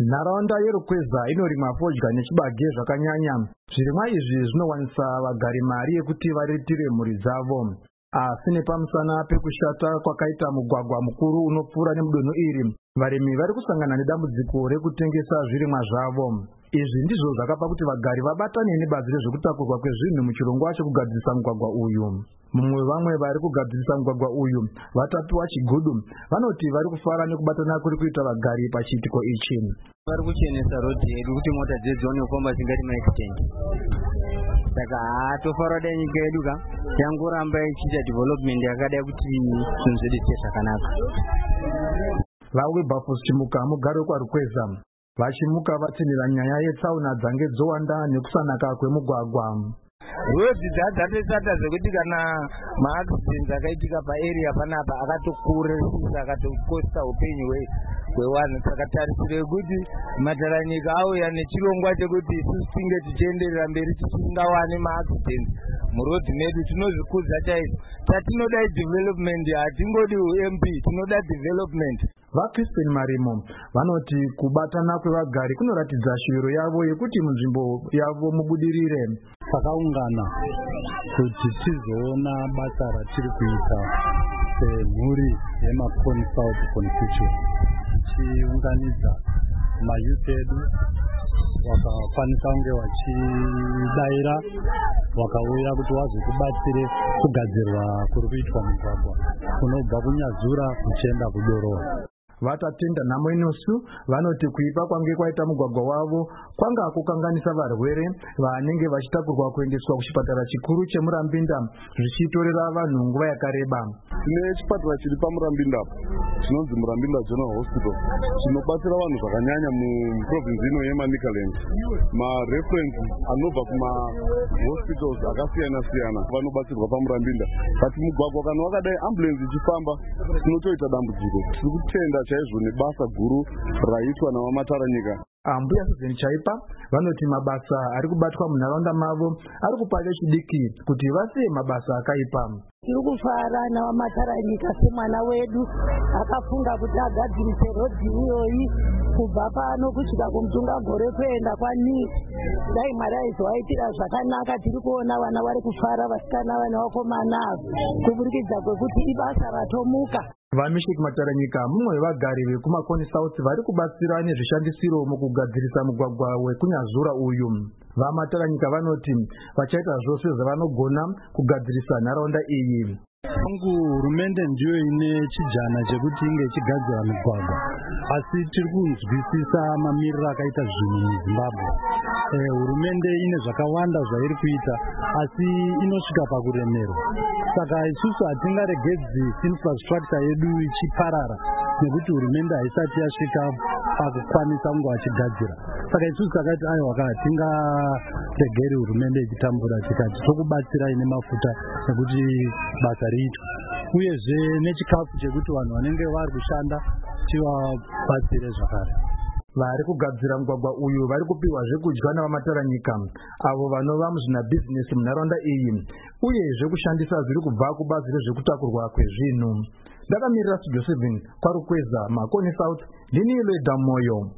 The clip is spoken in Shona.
Nharaunda yeRukweza inorimwa fodya nechibage zvakanyanya. Zvirimwa izvi zvinowanisa vagari mari yekuti varitire mhuri dzavo. Asi nepamusana pekushata kwakaita mugwagwa mukuru unopfuura nemudonho iri, varimi vari kusangana nedambudziko rekutengesa zvirimwa zvavo. Izvi ndizvo zvakapa kuti vagari vabatane nebazi rezvekutakurwa kwezvinhu muchirongwa chekugadzirisa mugwagwa uyu. Mumwe vamwe vari kugadzirisa mugwagwa uyu, Vatapiwa Chigudu, vanoti vari kufara nekubatana kuri kuita vagari pachiitiko ichi. Vari kuchenesa rodhi yedu kuti mota dzione kukomba dzingati maextend. Saka tofara dai nyika yedu yangoramba ichiita development yakadai kuti zvinhu zvedu zviite zvakanaka. VaWilberforce Chimuka mugari wekwaRukweza vachimuka vatsinira nyaya yetsaona dzange dzowanda nekusanaka kwemugwagwa. Rodhi dzatesata zvekuti kana maaccidents akaitika paarea panapa akatokuresisa akatokosta upenyu hwevanhu. Saka tarisiro yekuti mataranyika auya nechirongwa chekuti isusu tinge tichienderera mberi tisingawane maaccidents murodhi medu, tinozvikudza chaizvo. Tatinodai development, hatingodi uMP, tinoda development. VaChristine Marimo vanoti kubatana kwevagari kunoratidza shuviro yavo yekuti munzvimbo yavo mubudirire. Takaungana kuti tizoona basa ratiri kuita semhuri yeMakoni South Constituency, tichiunganidza mayuth edu wakakwanisa kunge wachidaira wakauya kuti wazotibatsire kugadzirwa kuri kuitwa mugwagwa kunobva kuNyazura kuchienda kuDorowa. Vatatenda nhamo inosu vanoti kuipa kwange kwaita mugwagwa wavo kwanga kukanganisa varwere vanenge vachitakurwa kuendeswa kuchipatara chikuru cheMurambinda zvichitorera vanhu nguva yakareba. Tine chipatara chiri paMurambinda chinonzi Murambinda General Hospital chinobatsira vanhu zvakanyanya muprovinsi ino yeManicaland. Mareference anobva kumahospitals akasiyana siyana vanobatsirwa paMurambinda. But mugwagwa kana wakadai ambulance ichifamba tinotoita dambudziko. Tiri kutenda chaizvo nebasa guru raitwa navaMataranyika. Mbuya Susan Chaipa vanoti mabasa ari kubatwa munharaunda mavo ari kupa chidiki kuti vasiye mabasa akaipa. Tiri kufara navaMataranyika semwana wedu akafunga kuti agadzirise rodhi iyoyi kubva pano kusvika kumutunga gore kuenda kwaNii. Dai Mwari aizovaitira zvakanaka. Tiri kuona vana vari kufara, vasikana vakomana kuburikidza kwekuti ibasa ratomuka. VaMesheki Mataranyika mumwe wevagari vekuMakoni South vari kubatsira nezvishandisiro mukugadzirisa mugwagwa wekuNyazura uyu. VaMataranyika vanoti vachaita zvose zvavanogona kugadzirisa nharaunda iyi. Hurumende ndiyo ine chijana chekuti inge ichigadzira mugwagwa, asi tiri kunzwisisa mamiriro akaita zvinhu muZimbabwe. Hurumende ine zvakawanda zvairi kuita asi inosvika pakuremerwa. Saka isusu hatingaregedzi infrastructure yedu ichiparara nekuti hurumende haisati yasvika pakukwanisa kunge vachigadzira. Saka isusu takati aiwa hatingaregeri hurumende ichitambura, tikati tokubatsirai nemafuta nekuti basa riitwa, uyezve nechikafu chekuti vanhu vanenge vari kushanda tivabatsire zvakare. Vari kugadzira mugwagwa uyu vari kupiwa zvekudya navaMataranyika avo vanova muzvinabhizinesi munharaunda iyi, uyezve kushandisa zviri kubva kubazi rezvekutakurwa kwezvinhu. Ndakamirira Studio 7 kwaRukweza, Makoni South, ndini Lweda Moyo.